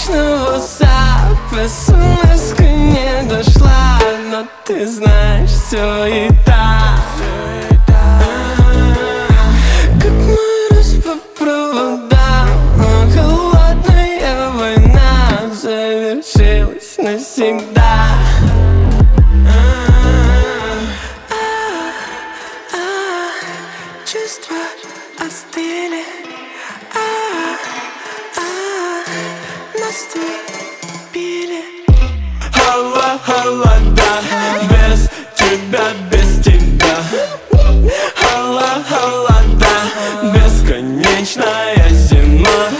личного САП СМС-ка не дошла, но ты знаешь, все и так. Как мороз по проводам, холодная война завершилась навсегда. Чувства остыли, наступили холода, без тебя, без тебя. Холода, бесконечная зима.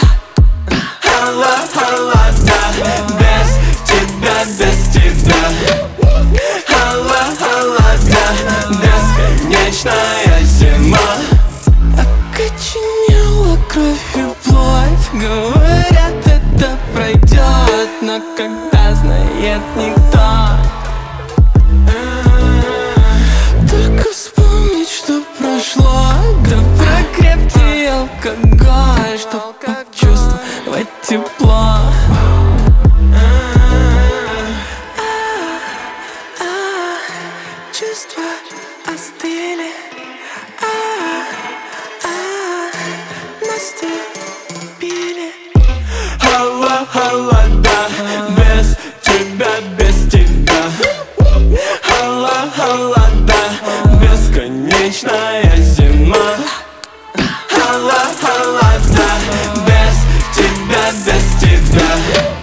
Холода, без тебя, без тебя. Холода, бесконечная зима. Окоченела кровь и плоть, говорят, это пройдет, но когда знает никто. Только вспомнить, что прошло, да про крепкий алкоголь, чтоб почувствовать тепло. Чувства остыли, наступили холода, без тебя, без тебя. Холода, бесконечная зима. Холода, без тебя, без тебя.